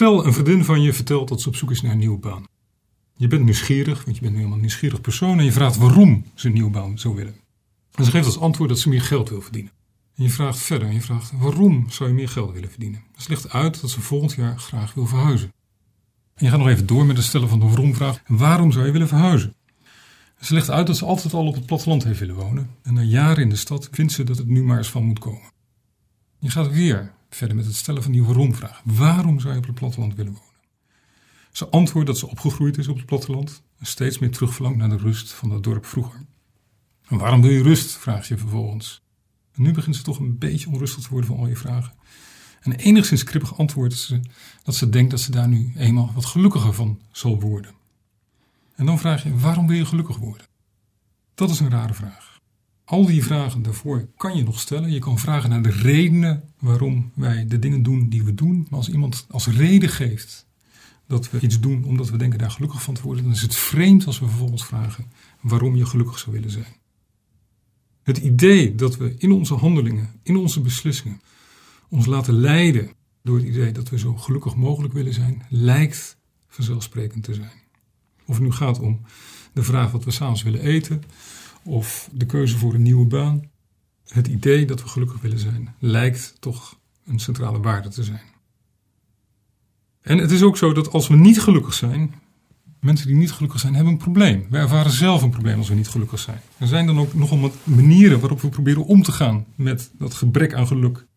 Stel, een vriendin van je vertelt dat ze op zoek is naar een nieuwe baan. Je bent nieuwsgierig, want je bent nu helemaal een nieuwsgierig persoon en je vraagt waarom ze een nieuwe baan zou willen. En ze geeft als antwoord dat ze meer geld wil verdienen. En je vraagt verder en je vraagt waarom zou je meer geld willen verdienen. Ze legt uit dat ze volgend jaar graag wil verhuizen. En je gaat nog even door met het stellen van de waarom-vraag. Waarom zou je willen verhuizen? Ze legt uit dat ze altijd al op het platteland heeft willen wonen. En na jaren in de stad vindt ze dat het nu maar eens van moet komen. Je gaat weer verder met het stellen van die waarom-vraag. Waarom zou je op het platteland willen wonen? Ze antwoordt dat ze opgegroeid is op het platteland en steeds meer terugverlangt naar de rust van dat dorp vroeger. En waarom wil je rust? Vraagt je vervolgens. En nu begint ze toch een beetje onrustig te worden van al je vragen. En enigszins kribbig antwoordt ze dat ze denkt dat ze daar nu eenmaal wat gelukkiger van zal worden. En dan vraag je, waarom wil je gelukkig worden? Dat is een rare vraag. Al die vragen daarvoor kan je nog stellen. Je kan vragen naar de redenen waarom wij de dingen doen die we doen. Maar als iemand als reden geeft dat we iets doen omdat we denken daar gelukkig van te worden, dan is het vreemd als we vervolgens vragen waarom je gelukkig zou willen zijn. Het idee dat we in onze handelingen, in onze beslissingen, ons laten leiden door het idee dat we zo gelukkig mogelijk willen zijn, lijkt vanzelfsprekend te zijn. Of het nu gaat om de vraag wat we 's avonds willen eten, of de keuze voor een nieuwe baan. Het idee dat we gelukkig willen zijn, lijkt toch een centrale waarde te zijn. En het is ook zo dat als we niet gelukkig zijn, mensen die niet gelukkig zijn, hebben een probleem. Wij ervaren zelf een probleem als we niet gelukkig zijn. Er zijn dan ook nogal wat manieren waarop we proberen om te gaan met dat gebrek aan geluk